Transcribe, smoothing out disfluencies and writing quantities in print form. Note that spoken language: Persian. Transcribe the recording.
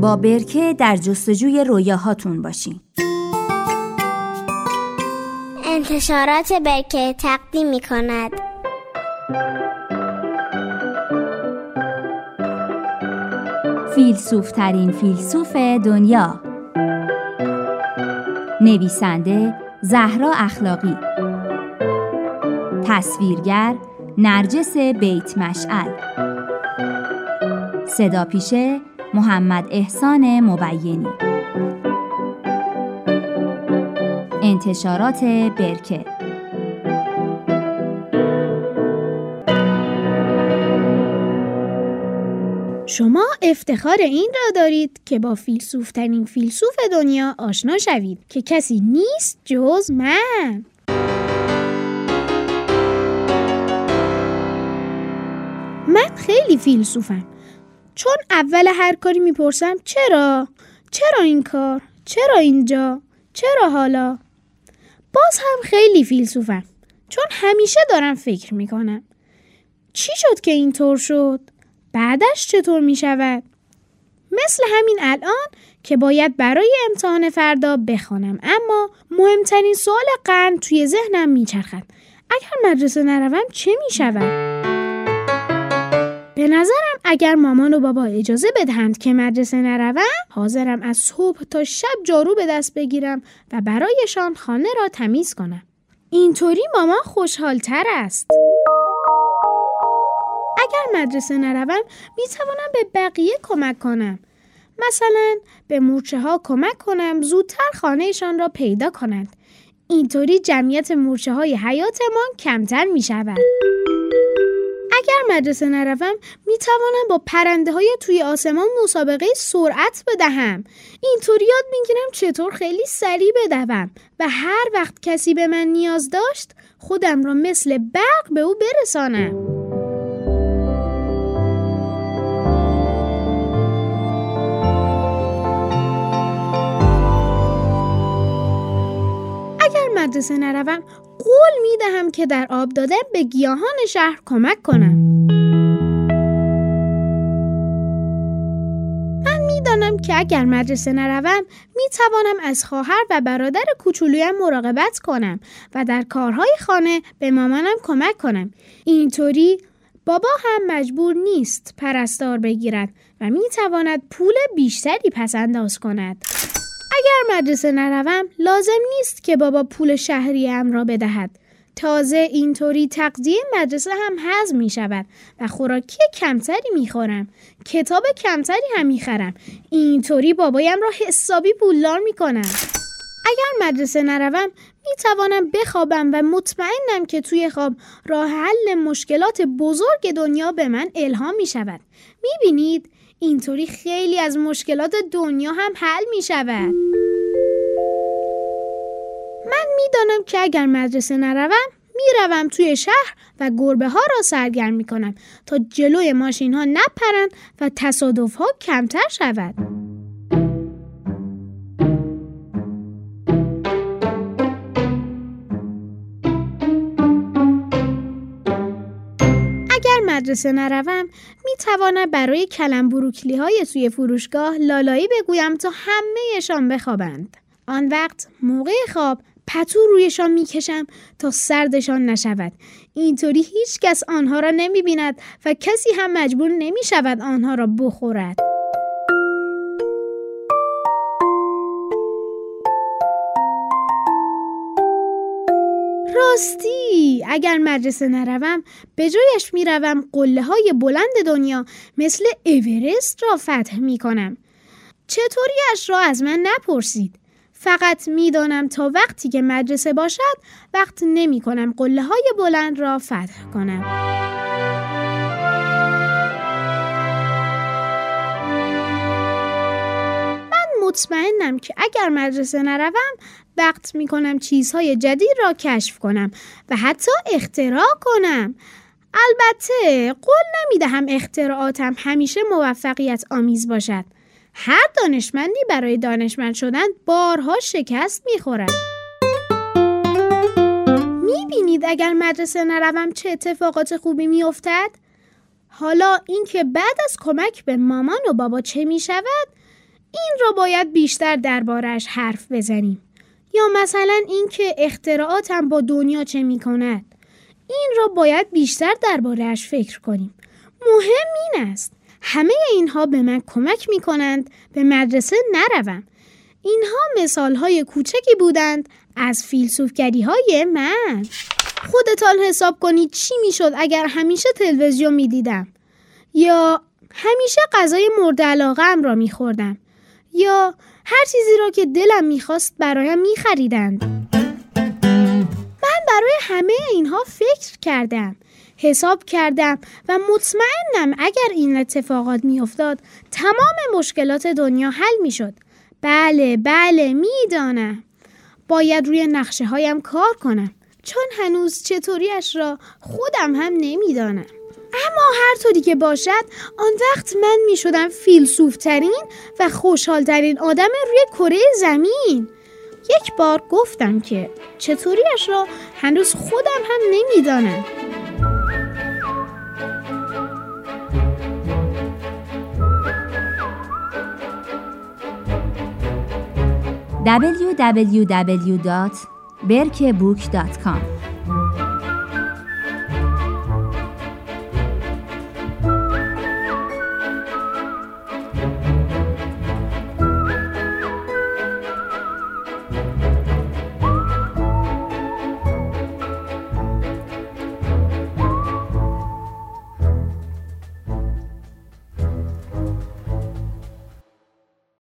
با برکه در جستجوی رویاهاتون باشین. انتشارات برکه تقدیم می‌کند. فیلسوف‌ترین فیلسوف دنیا. نویسنده زهرا اخلاقی. تصویرگر نرجس بیت مشعل. صداپیشه محمد احسان مبینی. انتشارات برکه. شما افتخار این را دارید که با فیلسوف‌ترین فیلسوف دنیا آشنا شوید که کسی نیست جز من. من خیلی فیلسوفم، چون اول هر کاری میپرسم چرا این کار، چرا اینجا، چرا حالا. باز هم خیلی فیلسوفم، چون همیشه دارم فکر میکنم چی شد که اینطور شد، بعدش چطور میشود. مثل همین الان که باید برای امتحان فردا بخوانم، اما مهمترین سوال قرن توی ذهنم میچرخد: اگر مدرسه نروم چه میشود؟ به نظرم اگر مامان و بابا اجازه بدهند که مدرسه نروم، حاضرم از صبح تا شب جارو به دست بگیرم و برایشان خانه را تمیز کنم. اینطوری مامان خوشحال‌تر است. اگر مدرسه نروم میتوانم به بقیه کمک کنم. مثلا به مورچه‌ها کمک کنم زودتر خانهشان را پیدا کنند. اینطوری جمعیت مورچه‌های حیاتمان کمتر میشود. اگر مدرسه نروم میتوانم با پرنده‌های توی آسمان مسابقه سرعت بدهم. اینطوری یاد میگیرم چطور خیلی سریع بدوم و هر وقت کسی به من نیاز داشت خودم را مثل برق به او برسانم. اگر مدرسه نروم قول میدهم که در آب دادن به گیاهان شهر کمک کنم. من میدانم که اگر مدرسه نروم میتوانم از خواهر و برادر کوچولویم مراقبت کنم و در کارهای خانه به مامانم کمک کنم. اینطوری بابا هم مجبور نیست پرستار بگیرد و میتواند پول بیشتری پس انداز کند. اگر مدرسه نروم لازم نیست که بابا پول شهریم را بدهد. تازه اینطوری تغذیه مدرسه هم هضم می شود و خوراکی کمتری می خورم. کتاب کمتری هم می خرم. اینطوری بابایم را حسابی پولدار می کنم. اگر مدرسه نروم می توانم بخوابم و مطمئنم که توی خواب راه حل مشکلات بزرگ دنیا به من الهام می شود. می بینید؟ اینطوری خیلی از مشکلات دنیا هم حل می شود. من می دانم که اگر مدرسه نروم می روم توی شهر و گربه ها را سرگرم می کنم تا جلوی ماشین ها نپرند و تصادف ها کمتر شود. مدرسه نروم می توانم برای کلم بروکلی های توی فروشگاه لالایی بگویم تا همه‌شان بخوابند. آن وقت موقع خواب پتو رویشان می کشم تا سردشان نشود. اینطوری هیچ کس آنها را نمی بیند و کسی هم مجبور نمی شود آنها را بخورد. راستی اگر مدرسه نروم به جایش میروم قله‌های بلند دنیا مثل اورست را فتح میکنم. چطوریش را از من نپرسید. فقط میدانم تا وقتی که مدرسه باشد وقت نمی کنم قله‌های بلند را فتح کنم. مطمئنم که اگر مدرسه نروم وقت میکنم چیزهای جدید را کشف کنم و حتی اختراع کنم. البته قول نمیدهم اختراعاتم همیشه موفقیت آمیز باشد. هر دانشمندی برای دانشمند شدن بارها شکست میخورد. میبینید اگر مدرسه نروم چه اتفاقات خوبی میافتد؟ حالا اینکه بعد از کمک به مامان و بابا چه میشود؟ این را باید بیشتر دربارش حرف بزنیم. یا مثلا این که اختراعاتم با دنیا چه می کند. این را باید بیشتر درباره‌اش فکر کنیم. مهم این است. همه اینها به من کمک می کنند به مدرسه نروم. اینها مثالهای کوچکی بودند از فیلسوفگری‌های من. خودتان حساب کنید چی می شد اگر همیشه تلویزیون می دیدم. یا همیشه غذای مورد علاقه‌ام را می خوردم. یا هر چیزی را که دلم می خواست برایم می خریدند. من برای همه اینها فکر کردم. حساب کردم و مطمئنم اگر این اتفاقات می افتاد تمام مشکلات دنیا حل می شد. بله می-دانم. باید روی نقشه هایم کار کنم چون هنوز چطوریش را خودم هم نمی-دانم. اما هر طوری که باشد آن وقت من می شدم فیلسوفترین و خوشحالترین آدم روی کره زمین. یک بار گفتم که چطوریش را هنوز خودم هم نمی-دانم. www.berkebook.com